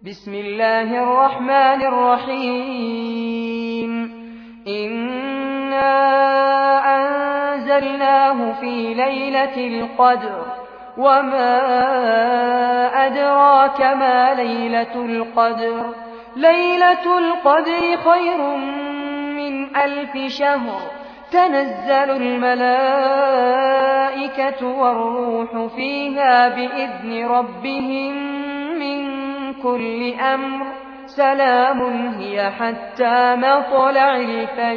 بسم الله الرحمن الرحيم إنا أنزلناه في ليلة القدر وما أدراك ما ليلة القدر ليلة القدر خير من 1000 شهر تنزل الملائكة والروح فيها بإذن ربهم من كل أمر سلام هي حتى مطلع الفجر